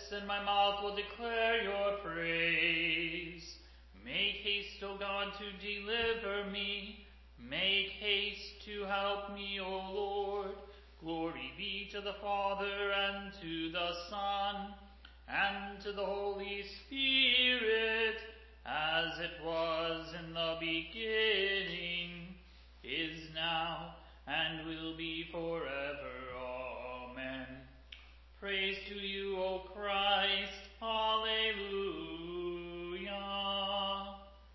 and my mouth will declare your praise. Make haste, O God, to deliver me. Make haste to help me, O Lord. Glory be to the Father, and to the Son, and to the Holy Spirit, as it was in the beginning, is now, and will be forever. Amen. Praise to you, O Christ. Alleluia.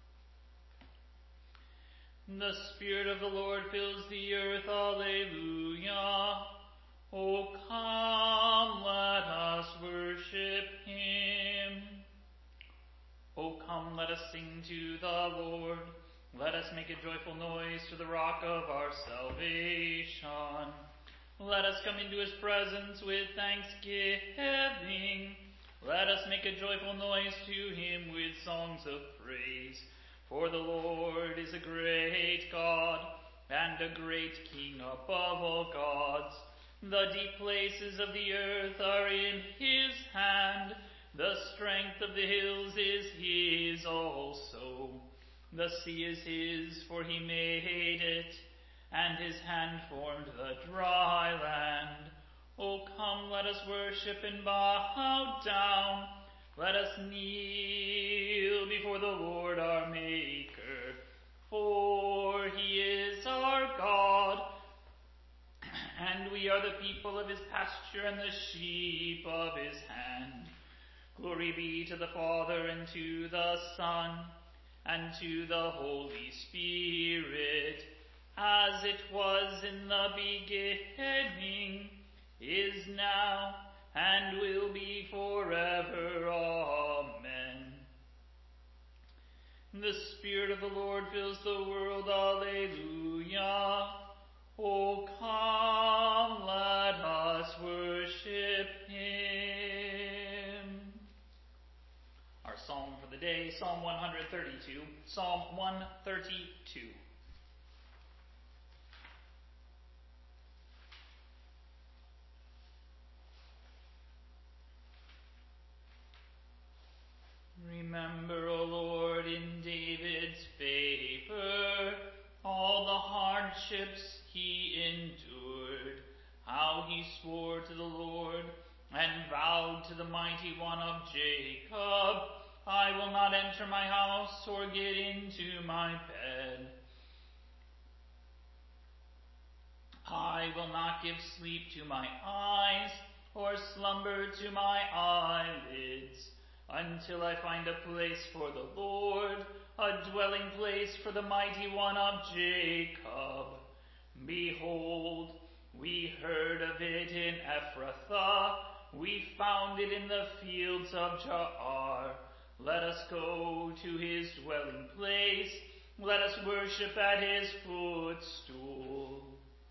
The Spirit of the Lord fills the earth. Alleluia. O come, let us worship him. O come, let us sing to the Lord. Let us make a joyful noise to the rock of our salvation. Let us come into his presence with thanksgiving. Let us make a joyful noise to him with songs of praise. For the Lord is a great God, and a great King above all gods. The deep places of the earth are in his hand. The strength of the hills is his also. The sea is his, for he made it, and his hand formed the dry land. O come, let us worship and bow down. Let us kneel before the Lord our Maker, for he is our God, and we are the people of his pasture and the sheep of his hand. Glory be to the Father, and to the Son, and to the Holy Spirit, as it was in the beginning, is now, and will be forever. Amen. The Spirit of the Lord fills the world. Alleluia. O come, let us worship him. Our psalm for the day, Psalm 132. Psalm 132. Remember, O Lord, in David's favor, all the hardships he endured, how he swore to the Lord and vowed to the Mighty One of Jacob, I will not enter my house or get into my bed. I will not give sleep to my eyes or slumber to my eyelids, until I find a place for the Lord, a dwelling place for the Mighty One of Jacob. Behold, we heard of it in Ephrathah, we found it in the fields of Jaar. Let us go to his dwelling place, let us worship at his footstool.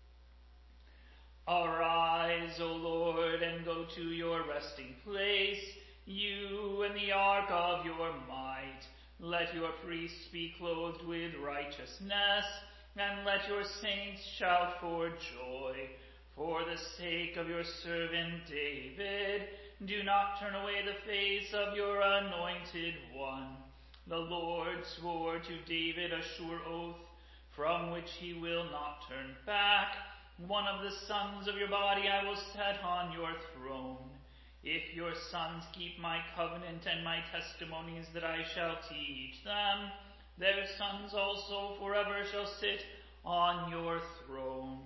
Arise, O Lord, and go to your resting place, you and the ark of your might. Let your priests be clothed with righteousness, and let your saints shout for joy. For the sake of your servant David, do not turn away the face of your anointed one. The Lord swore to David a sure oath, from which he will not turn back. One of the sons of your body I will set on your throne. If your sons keep my covenant and my testimonies that I shall teach them, their sons also forever shall sit on your throne.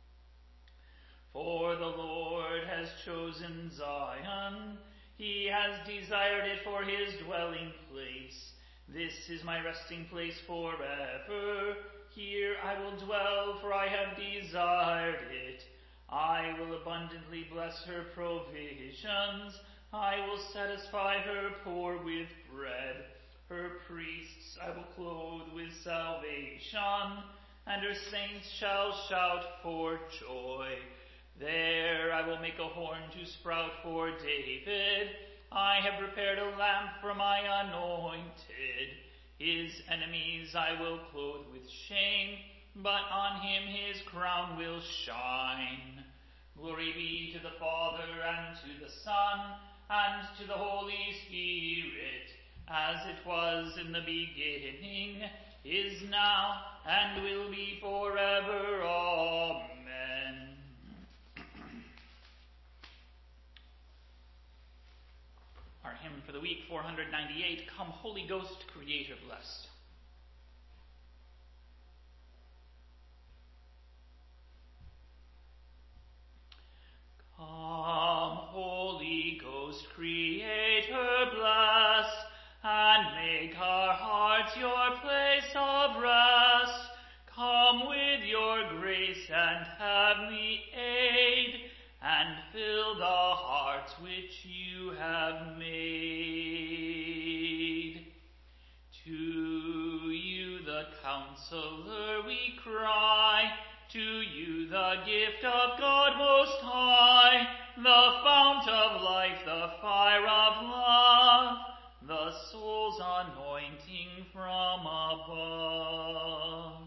For the Lord has chosen Zion, he has desired it for his dwelling place. This is my resting place forever. Here I will dwell, for I have desired it. I will abundantly bless her provisions. I will satisfy her poor with bread. Her priests I will clothe with salvation, and her saints shall shout for joy. There I will make a horn to sprout for David. I have prepared a lamp for my anointed. His enemies I will clothe with shame, but on him his crown will shine. Glory be to the Father, and to the Son, and to the Holy Spirit, as it was in the beginning, is now, and will be forever. Amen. Our hymn for the week, 498, Come Holy Ghost, Creator blessed. Come, Holy Ghost, Creator bless, and make our hearts your place of rest. Come with your grace and heavenly aid, and fill the hearts which you have made. To you, the Counselor, we cry, to you, the gift of God Most High, the fount of life, the fire of love, the soul's anointing from above.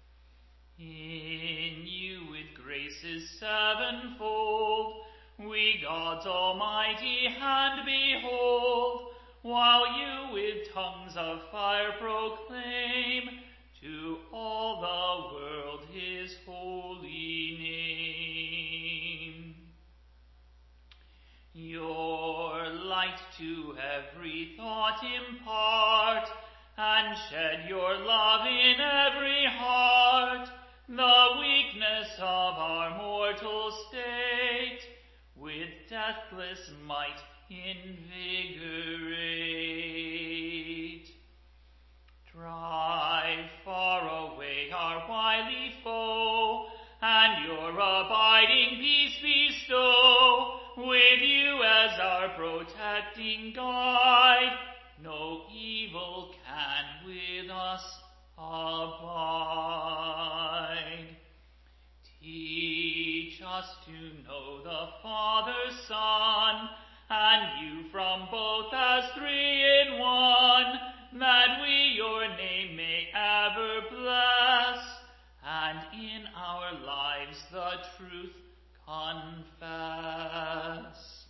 In you, with graces sevenfold, we God's almighty hand behold, while you with tongues of fire proclaim to all the world his holy name. Your light to every thought impart, and shed your love in every heart, the weakness of our mortal state with deathless might invigorate. Drive far away our wily foe, and your abiding peace bestow. With you as our protecting guide, no evil can with us abide. Teach us to know the Father, Son, and you from both as three in one, that we your name may ever bless, and in our lives the truth confess.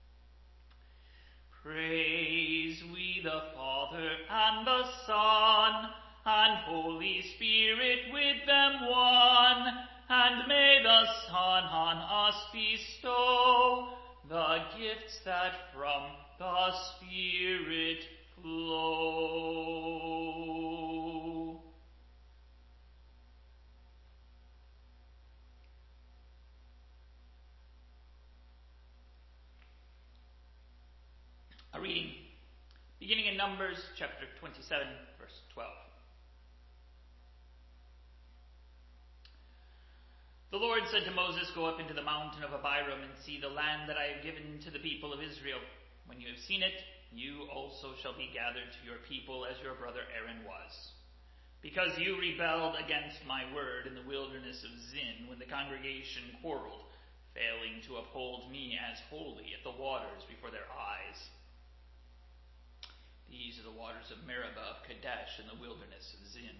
Praise we the Father and the Son, and Holy Spirit with them one, and may the Son on us bestow the gifts that from the Spirit flow. A reading beginning in Numbers chapter 27, verse 12. The Lord said to Moses, Go up into the mountain of Abiram and see the land that I have given to the people of Israel. When you have seen it, you also shall be gathered to your people as your brother Aaron was. Because you rebelled against my word in the wilderness of Zin, when the congregation quarreled, failing to uphold me as holy at the waters before their eyes. These are the waters of Meribah of Kadesh in the wilderness of Zin.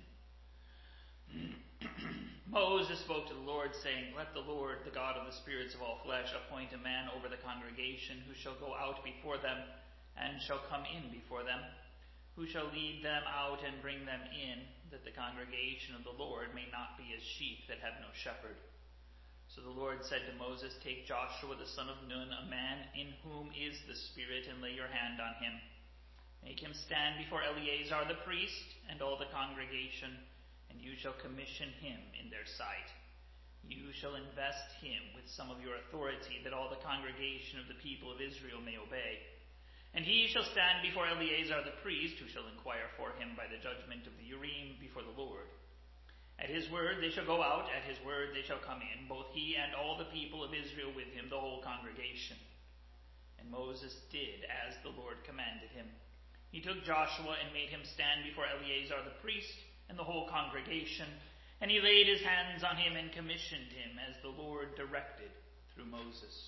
Moses spoke to the Lord, saying, Let the Lord, the God of the spirits of all flesh, appoint a man over the congregation, who shall go out before them, and shall come in before them, who shall lead them out and bring them in, that the congregation of the Lord may not be as sheep that have no shepherd. So the Lord said to Moses, Take Joshua the son of Nun, a man in whom is the Spirit, and lay your hand on him. Make him stand before Eleazar the priest and all the congregation, and you shall commission him in their sight. You shall invest him with some of your authority, that all the congregation of the people of Israel may obey. And he shall stand before Eleazar the priest, who shall inquire for him by the judgment of the Urim before the Lord. At his word they shall go out, at his word they shall come in, both he and all the people of Israel with him, the whole congregation. And Moses did as the Lord commanded him. He took Joshua and made him stand before Eleazar the priest and the whole congregation, and he laid his hands on him and commissioned him as the Lord directed through Moses.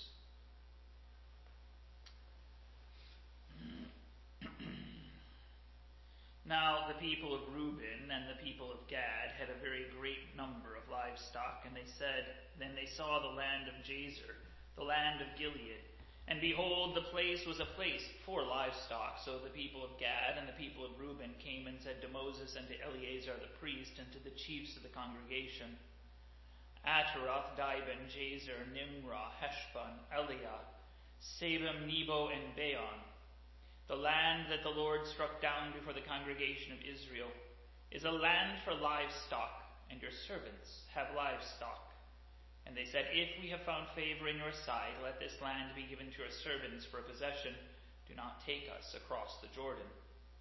Now the people of Reuben and the people of Gad had a very great number of livestock, and they said, Then they saw the land of Jazer, the land of Gilead, And behold, the place was a place for livestock. So the people of Gad and the people of Reuben came and said to Moses and to Eleazar the priest and to the chiefs of the congregation, Ataroth, Dibon, Jazer, Nimrah, Heshbon, Eliah, Sabam, Nebo, and Beon, the land that the Lord struck down before the congregation of Israel, is a land for livestock, and your servants have livestock. And they said, If we have found favor in your sight, let this land be given to your servants for a possession. Do not take us across the Jordan.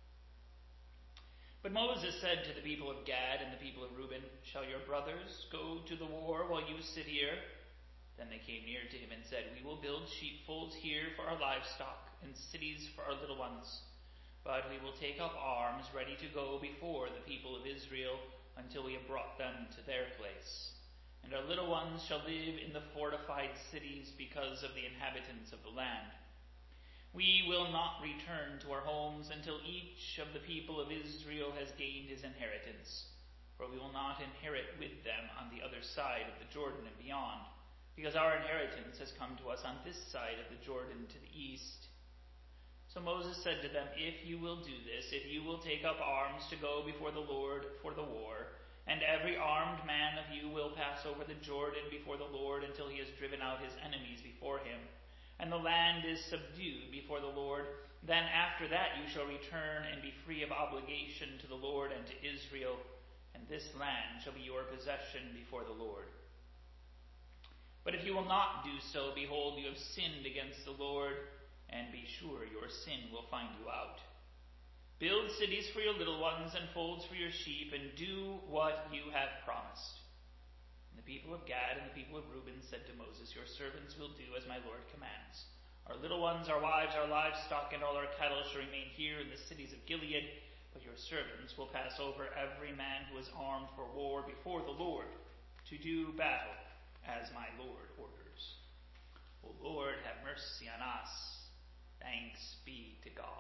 But Moses said to the people of Gad and the people of Reuben, Shall your brothers go to the war while you sit here? Then they came near to him and said, We will build sheepfolds here for our livestock, and cities for our little ones. But we will take up arms ready to go before the people of Israel until we have brought them to their place. And our little ones shall live in the fortified cities because of the inhabitants of the land. We will not return to our homes until each of the people of Israel has gained his inheritance, for we will not inherit with them on the other side of the Jordan and beyond, because our inheritance has come to us on this side of the Jordan to the east. So Moses said to them, If you will do this, if you will take up arms to go before the Lord for the war, and every armed man of you will pass over the Jordan before the Lord until he has driven out his enemies before him, and the land is subdued before the Lord, then after that you shall return and be free of obligation to the Lord and to Israel, and this land shall be your possession before the Lord. But if you will not do so, behold, you have sinned against the Lord, and be sure your sin will find you out. Build cities for your little ones and folds for your sheep, and do what you have promised. And the people of Gad and the people of Reuben said to Moses, Your servants will do as my Lord commands. Our little ones, our wives, our livestock, and all our cattle shall remain here in the cities of Gilead, but your servants will pass over every man who is armed for war before the Lord to do battle as my Lord orders. O Lord, have mercy on us. Thanks be to God.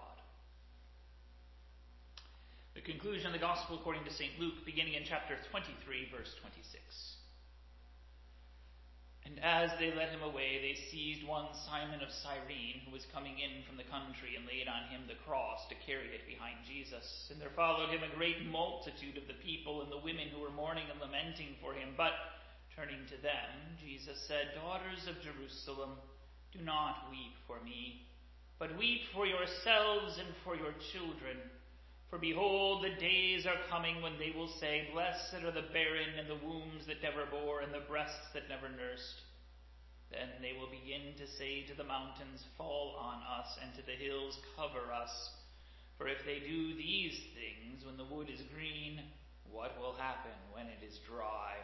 The conclusion of the Gospel according to St. Luke, beginning in chapter 23, verse 26. And as they led him away, they seized one Simon of Cyrene, who was coming in from the country, and laid on him the cross to carry it behind Jesus. And there followed him a great multitude of the people and the women who were mourning and lamenting for him. But turning to them, Jesus said, Daughters of Jerusalem, do not weep for me, but weep for yourselves and for your children. For behold, the days are coming when they will say, Blessed are the barren and the wombs that never bore and the breasts that never nursed. Then they will begin to say to the mountains, Fall on us, and to the hills, Cover us. For if they do these things when the wood is green, what will happen when it is dry?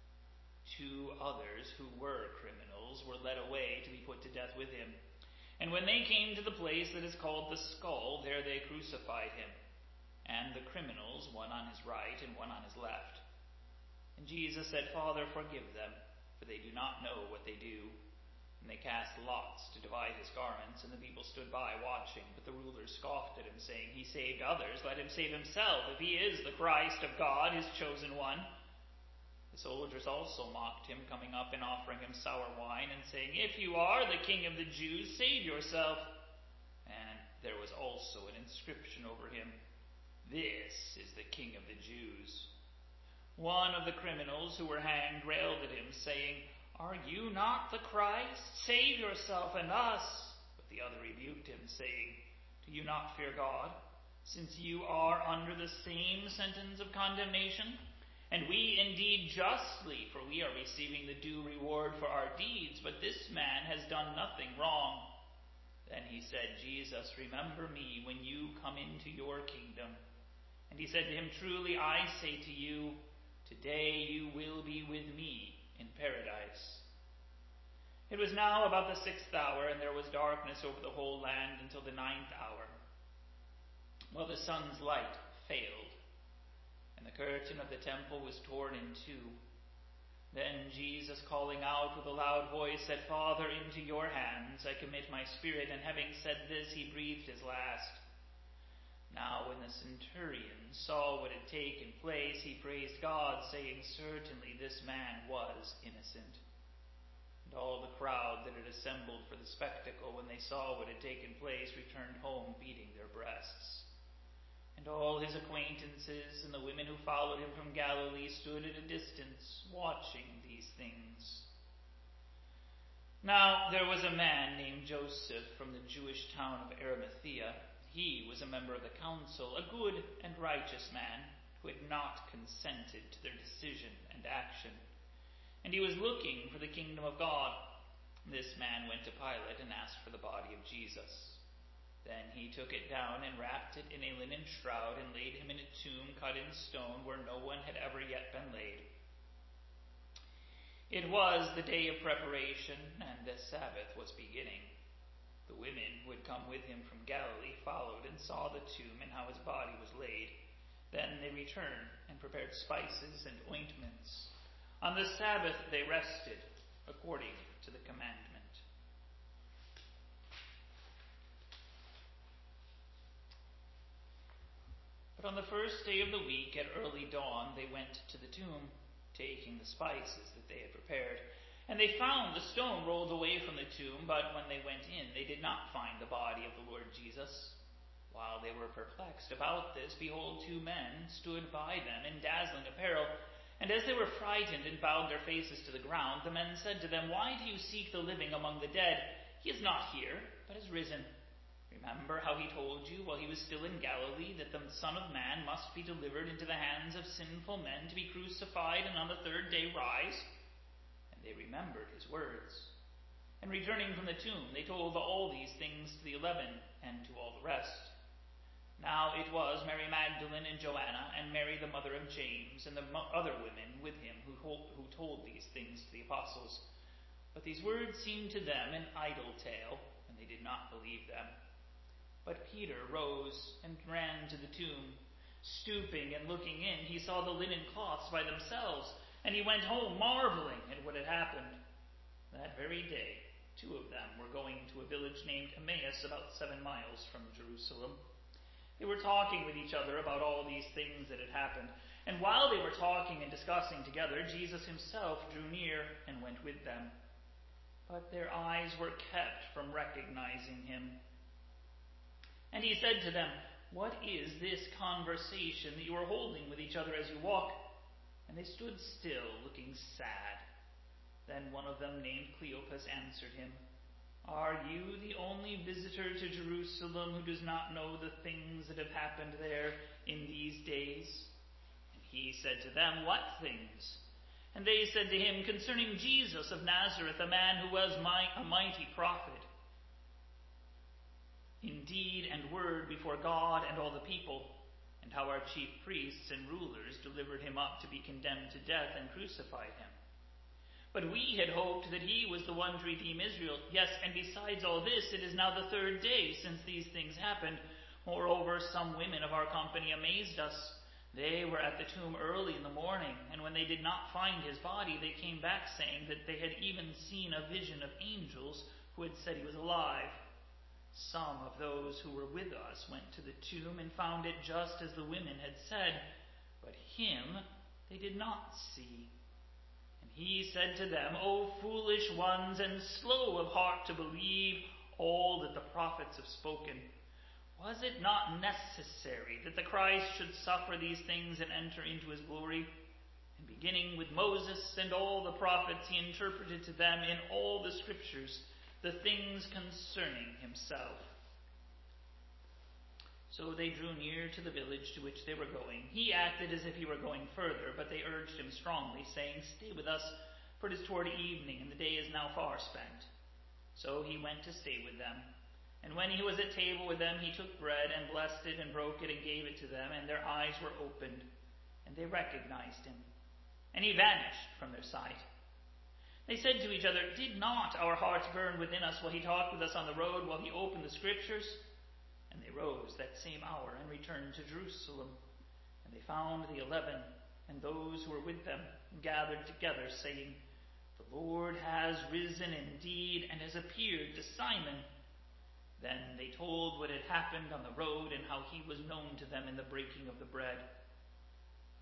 2 others who were criminals were led away to be put to death with him. And when they came to the place that is called the Skull, there they crucified him, and the criminals, one on his right and one on his left. And Jesus said, Father, forgive them, for they do not know what they do. And they cast lots to divide his garments, and the people stood by watching. But the rulers scoffed at him, saying, He saved others, let him save himself, if he is the Christ of God, his chosen one. The soldiers also mocked him, coming up and offering him sour wine, and saying, If you are the King of the Jews, save yourself. And there was also an inscription over him, This is the King of the Jews. One of the criminals who were hanged railed at him, saying, Are you not the Christ? Save yourself and us. But the other rebuked him, saying, Do you not fear God, since you are under the same sentence of condemnation? And we indeed justly, for we are receiving the due reward for our deeds, but this man has done nothing wrong. Then he said, Jesus, remember me when you come into your kingdom. And he said to him, Truly I say to you, today you will be with me in paradise. It was now about the 6th hour, and there was darkness over the whole land until the 9th hour, while the sun's light failed, and the curtain of the temple was torn in two. Then Jesus, calling out with a loud voice, said, Father, into your hands I commit my spirit. And having said this, he breathed his last. Now when the centurion saw what had taken place, he praised God, saying, Certainly this man was innocent. And all the crowd that had assembled for the spectacle, when they saw what had taken place, returned home beating their breasts. And all his acquaintances and the women who followed him from Galilee stood at a distance, watching these things. Now there was a man named Joseph from the Jewish town of Arimathea. He was a member of the council, a good and righteous man, who had not consented to their decision and action. And he was looking for the kingdom of God. This man went to Pilate and asked for the body of Jesus. Then he took it down and wrapped it in a linen shroud and laid him in a tomb cut in stone where no one had ever yet been laid. It was the day of preparation, and the Sabbath was beginning. The women who had come with him from Galilee followed and saw the tomb and how his body was laid. Then they returned and prepared spices and ointments. On the Sabbath they rested, according to the commandment. But on the first day of the week, at early dawn, they went to the tomb, taking the spices that they had prepared. And they found the stone rolled away from the tomb, but when they went in, they did not find the body of the Lord Jesus. While they were perplexed about this, behold, two men stood by them in dazzling apparel. And as they were frightened and bowed their faces to the ground, the men said to them, "Why do you seek the living among the dead? He is not here, but has risen. Remember how he told you while he was still in Galilee that the Son of Man must be delivered into the hands of sinful men to be crucified and on the third day rise?" And they remembered his words. And returning from the tomb, they told all these things to the 11 and to all the rest. Now it was Mary Magdalene and Joanna and Mary the mother of James and the other women with him who told these things to the apostles. But these words seemed to them an idle tale, and they did not believe them. But Peter rose and ran to the tomb. Stooping and looking in, he saw the linen cloths by themselves, and he went home marveling at what had happened. That very day, two of them were going to a village named Emmaus, about 7 miles from Jerusalem. They were talking with each other about all these things that had happened. And while they were talking and discussing together, Jesus himself drew near and went with them. But their eyes were kept from recognizing him. And he said to them, "What is this conversation that you are holding with each other as you walk?" And they stood still, looking sad. Then one of them, named Cleopas, answered him, "Are you the only visitor to Jerusalem who does not know the things that have happened there in these days?" And he said to them, "What things?" And they said to him, "Concerning Jesus of Nazareth, a man who was a mighty prophet, in deed and word before God and all the people, and how our chief priests and rulers delivered him up to be condemned to death and crucified him. But we had hoped that he was the one to redeem Israel. Yes, and besides all this, it is now the third day since these things happened. Moreover, some women of our company amazed us. They were at the tomb early in the morning, and when they did not find his body, they came back saying that they had even seen a vision of angels who had said he was alive. Some of those who were with us went to the tomb and found it just as the women had said, but him they did not see." And he said to them, "O foolish ones, and slow of heart to believe all that the prophets have spoken. Was it not necessary that the Christ should suffer these things and enter into his glory? And beginning with Moses and all the prophets, he interpreted to them in all the scriptures the things concerning himself." So they drew near to the village to which they were going. He acted as if he were going further, but they urged him strongly, saying, "Stay with us, for it is toward evening, and the day is now far spent." So he went to stay with them. And when he was at table with them, he took bread and blessed it and broke it and gave it to them, and their eyes were opened, and they recognized him. And he vanished from their sight. They said to each other, "Did not our hearts burn within us while he talked with us on the road, while he opened the scriptures?" And they rose that same hour and returned to Jerusalem. And they found the 11 and those who were with them gathered together, saying, "The Lord has risen indeed and has appeared to Simon." Then they told what had happened on the road and how he was known to them in the breaking of the bread.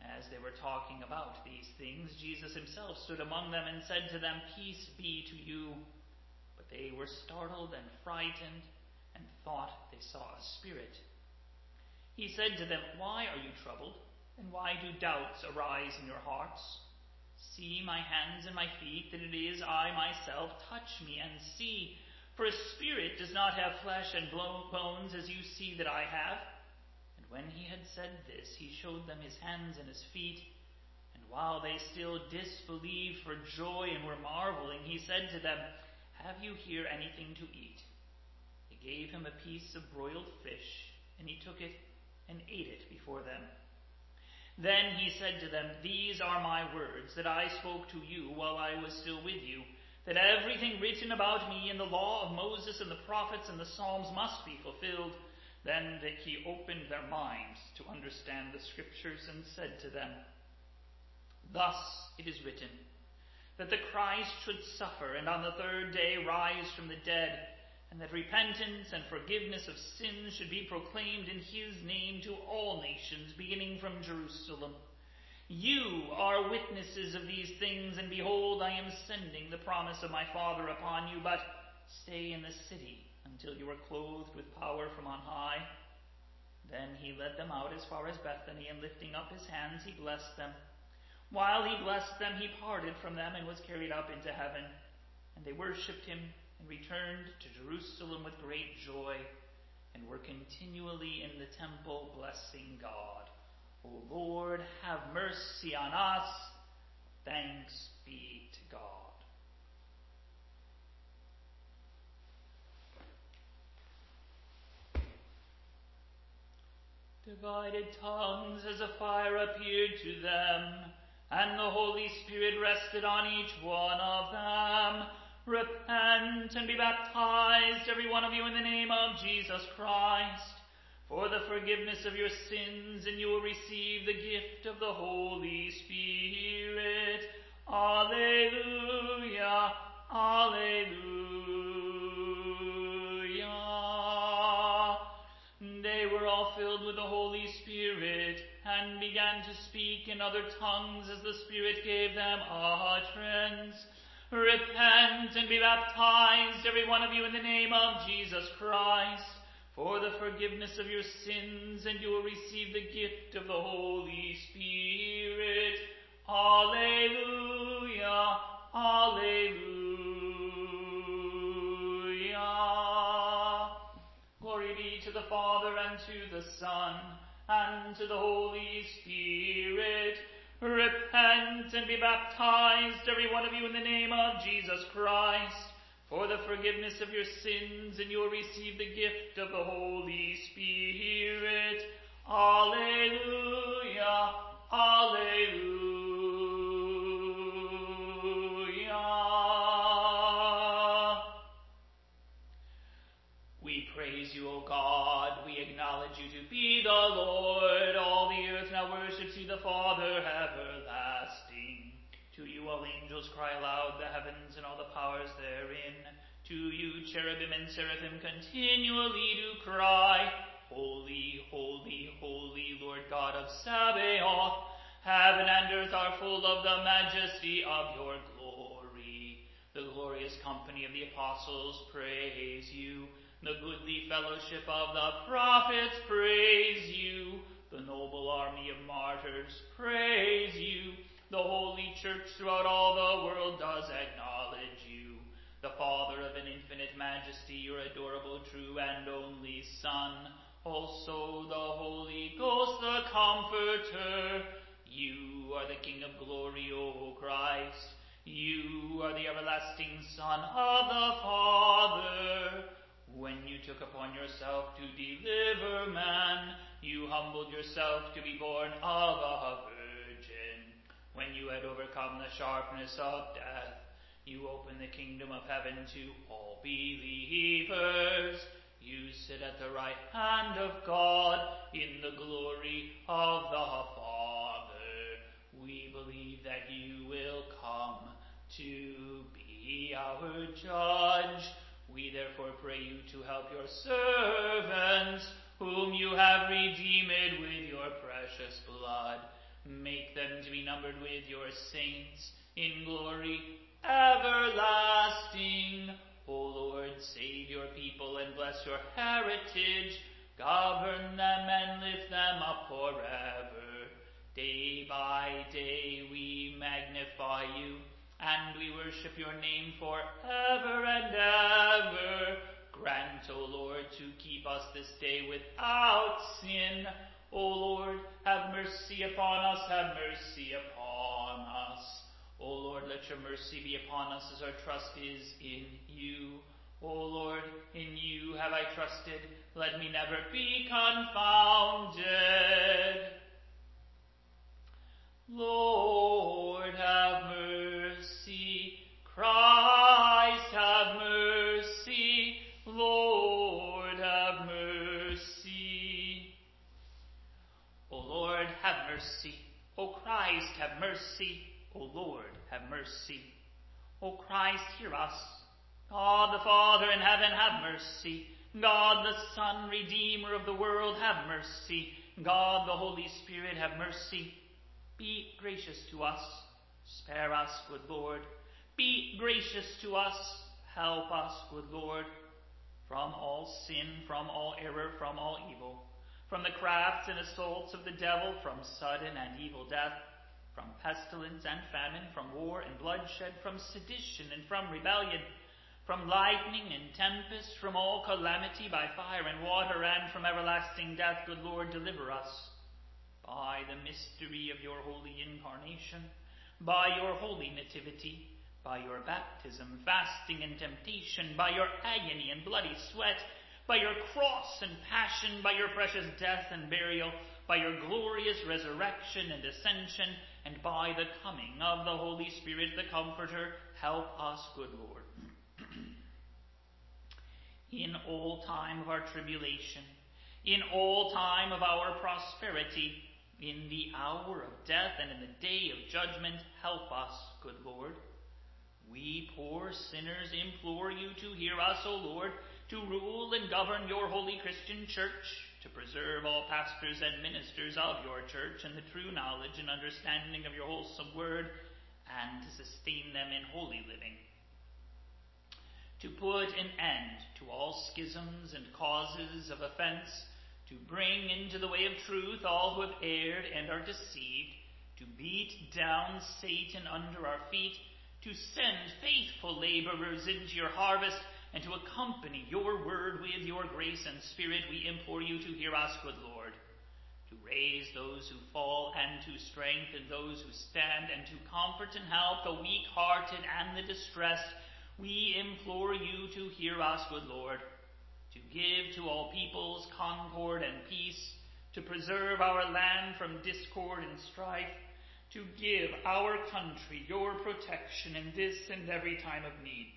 As they were talking about these things, Jesus himself stood among them and said to them, "Peace be to you." But they were startled and frightened and thought they saw a spirit. He said to them, "Why are you troubled? And why do doubts arise in your hearts? See my hands and my feet, that it is I myself. Touch me and see. For a spirit does not have flesh and bones, as you see that I have." And when he had said this, he showed them his hands and his feet. And while they still disbelieved for joy and were marveling, he said to them, "Have you here anything to eat?" They gave him a piece of broiled fish, and he took it and ate it before them. Then he said to them, "These are my words that I spoke to you while I was still with you, that everything written about me in the law of Moses and the prophets and the Psalms must be fulfilled." Then he opened their minds to understand the Scriptures and said to them, "Thus it is written, that the Christ should suffer and on the third day rise from the dead, and that repentance and forgiveness of sins should be proclaimed in his name to all nations, beginning from Jerusalem. You are witnesses of these things, and behold, I am sending the promise of my Father upon you, but stay in the city until you are clothed with power from on high." Then he led them out as far as Bethany, and lifting up his hands, he blessed them. While he blessed them, he parted from them and was carried up into heaven. And they worshipped him and returned to Jerusalem with great joy, and were continually in the temple blessing God. O Lord, have mercy on us. Thanks be to God. Divided tongues as a fire appeared to them, and the Holy Spirit rested on each one of them. Repent and be baptized, every one of you, in the name of Jesus Christ, for the forgiveness of your sins, and you will receive the gift of the Holy Spirit. Alleluia, alleluia. They were all filled with the Holy Spirit, and began to speak in other tongues as the Spirit gave them utterance. Repent and be baptized, every one of you, in the name of Jesus Christ, for the forgiveness of your sins, and you will receive the gift of the Holy Spirit. Alleluia, alleluia. Glory be to the Father, and to the Son, and to the Holy Spirit. Repent and be baptized, every one of you, in the name of Jesus Christ, for the forgiveness of your sins, and you will receive the gift of the Holy Spirit. Alleluia, alleluia. We praise you, O God. We acknowledge you to be the Lord. All the earth now worships you, the Father everlasting. To you all angels cry aloud, the heavens and all the powers therein. To you cherubim and seraphim continually do cry, Holy, holy, holy, Lord God of Sabaoth. Heaven and earth are full of the majesty of your glory. The glorious company of the apostles praise you. The goodly fellowship of the prophets praise you. The noble army of martyrs praise you. The holy church throughout all the world does acknowledge you. The Father of an infinite majesty, your adorable, true, and only Son. Also the Holy Ghost, the Comforter. You are the King of glory, O Christ. You are the everlasting Son of the Father. When you took upon yourself to deliver man, you humbled yourself to be born of a virgin. When you had overcome the sharpness of death, you opened the kingdom of heaven to all believers. You sit at the right hand of God in the glory of the Father. We believe that you will come to be our judge. We therefore pray you to help your servants, whom you have redeemed with your precious blood. Make them to be numbered with your saints in glory everlasting. O Lord, save your people and bless your heritage. Govern them and lift them up forever. Day by day we magnify you, and we worship your name forever and ever. Grant, O Lord, to keep us this day without sin. O Lord, have mercy upon us, have mercy upon us. O Lord, let your mercy be upon us as our trust is in you. O Lord, in you have I trusted. Let me never be confounded. Lord, have mercy. Christ, have mercy. Lord, have mercy. O Lord, have mercy. O Christ, have mercy. O Lord, have mercy. O Christ, hear us. God the Father in heaven, have mercy. God the Son, Redeemer of the world, have mercy. God the Holy Spirit, have mercy. Be gracious to us. Spare us, good Lord. Be gracious to us. Help us, good Lord. From all sin, from all error, from all evil, from the crafts and assaults of the devil, from sudden and evil death, from pestilence and famine, from war and bloodshed, from sedition and from rebellion, from lightning and tempest, from all calamity by fire and water, and from everlasting death, good Lord, deliver us. By the mystery of your holy incarnation, by your holy nativity, by your baptism, fasting, and temptation, by your agony and bloody sweat, by your cross and passion, by your precious death and burial, by your glorious resurrection and ascension, and by the coming of the Holy Spirit, the Comforter, help us, good Lord. In all time of our tribulation, in all time of our prosperity, in the hour of death and in the day of judgment, help us, good Lord. We poor sinners implore you to hear us, O Lord, to rule and govern your holy Christian church, to preserve all pastors and ministers of your church in the true knowledge and understanding of your wholesome word, and to sustain them in holy living. To put an end to all schisms and causes of offense, to bring into the way of truth all who have erred and are deceived, to beat down Satan under our feet, to send faithful laborers into your harvest, and to accompany your word with your grace and spirit, we implore you to hear us, good Lord. To raise those who fall and to strengthen those who stand, and to comfort and help the weak-hearted and the distressed, we implore you to hear us, good Lord. To give to all peoples concord and peace, to preserve our land from discord and strife, to give our country your protection in this and every time of need,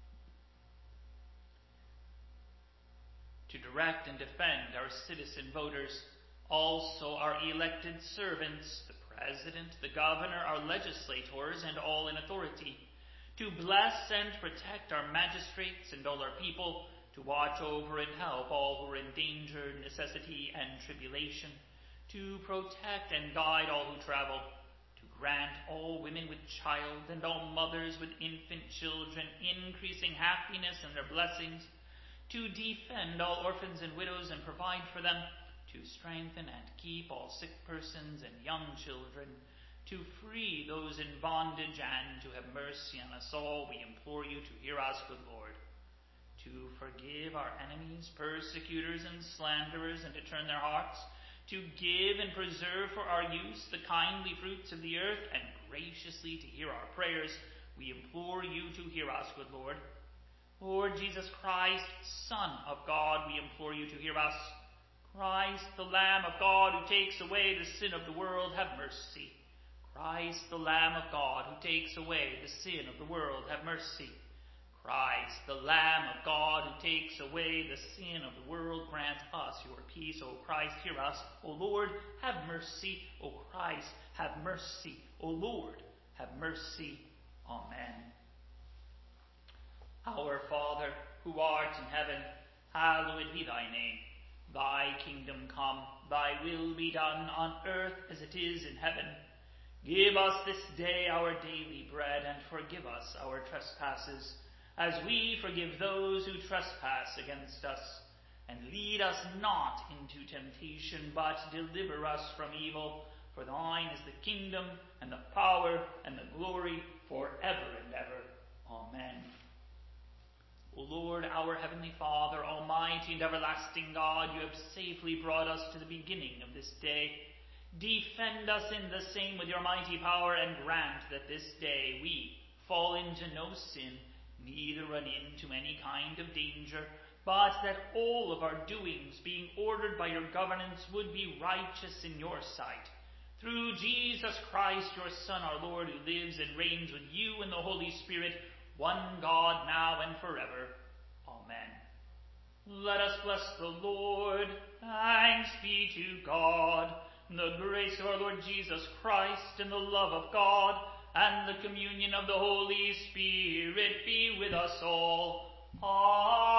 to direct and defend our citizen voters, also our elected servants, the president, the governor, our legislators, and all in authority, to bless and protect our magistrates and all our people, to watch over and help all who are in danger, necessity, and tribulation, to protect and guide all who travel, to grant all women with child and all mothers with infant children increasing happiness and their blessings, to defend all orphans and widows and provide for them, to strengthen and keep all sick persons and young children, to free those in bondage, and to have mercy on us all, we implore you to hear us, good Lord. To forgive our enemies, persecutors, and slanderers, and to turn their hearts, to give and preserve for our use the kindly fruits of the earth, and graciously to hear our prayers, we implore you to hear us, good Lord. Lord Jesus Christ, Son of God, we implore you to hear us. Christ, the Lamb of God, who takes away the sin of the world, have mercy. Christ, the Lamb of God, who takes away the sin of the world, have mercy. Christ, the Lamb of God, who takes away the sin of the world, grant us your peace. O Christ, hear us. O Lord, have mercy. O Christ, have mercy. O Lord, have mercy. Amen. Our Father, who art in heaven, hallowed be thy name. Thy kingdom come, thy will be done on earth as it is in heaven. Give us this day our daily bread, and forgive us our trespasses, as we forgive those who trespass against us. And lead us not into temptation, but deliver us from evil. For thine is the kingdom, and the power, and the glory, forever and ever. Amen. O Lord, our heavenly Father, almighty and everlasting God, you have safely brought us to the beginning of this day. Defend us in the same with your mighty power, and grant that this day we fall into no sin, neither run into any kind of danger, but that all of our doings, being ordered by your governance, would be righteous in your sight. Through Jesus Christ, your Son, our Lord, who lives and reigns with you in the Holy Spirit, one God, now and forever. Amen. Let us bless the Lord. Thanks be to God. The grace of our Lord Jesus Christ, and the love of God, and the communion of the Holy Spirit be with us all. Amen.